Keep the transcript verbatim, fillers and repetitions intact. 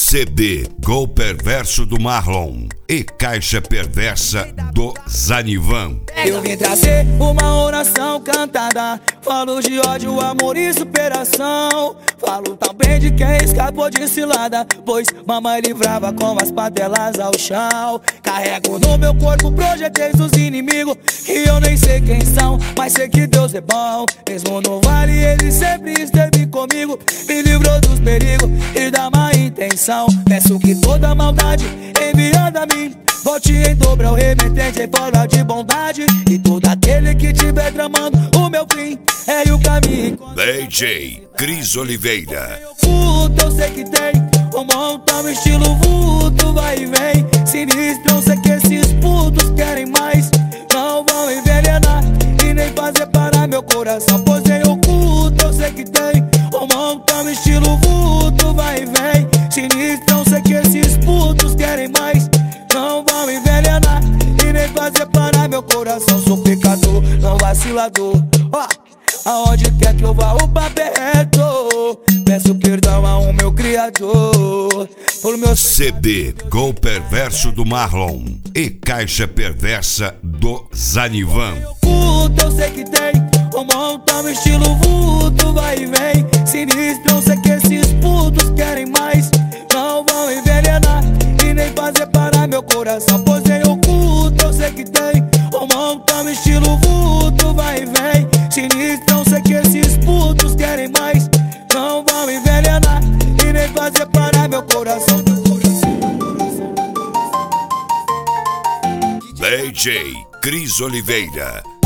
C D Gol Perverso do Marlon e Caixa Perversa do Zanivan. Eu vim trazer uma oração cantada, falo de ódio, amor e superação. Falo também de quem escapou de cilada, pois mamãe livrava com as patelas ao chão. Carrego no meu corpo projetos dos inimigos, que eu nem sei quem são, mas sei que Deus é bom. Mesmo no vale ele sempre esteve comigo, me livrou dos perigos e da má intenção. Peço que toda maldade enviada a mim volte em dobro ao remetente em forma de bondade, e todo aquele que tiver tramando o meu fim é o caminho. D J Cris Oliveira. Vulto eu sei que tem um montão estilo vulto, vai e vem. Sinistro eu sei que esses putos querem mais, não vão envenenar e nem fazer parar meu coração, pois em oculto eu sei que tem um montão estilo vulto, vai e vem. Sinistro eu sei que esses putos querem mais, não vão envenenar e nem fazer parar meu coração. Sou pecador, não vacilador, ó, aonde quer que eu vá o papo é reto. Peço perdão ao meu criador por meu C D Gol Perverso do Marlon e Caixa Perversa do Zanivan. Vulto eu sei que tem um montão estilo vulto, vai e vem. Sinistro eu sei que esses putos querem mais, não vão envenenar e nem fazer parar meu coração, pois em oculto eu sei que tem um montão estilo vulto, vai e vem. Sinistro eu sei que esses putos querem mais, não vão envenenar e nem fazer parar meu coração. D J Cris Oliveira.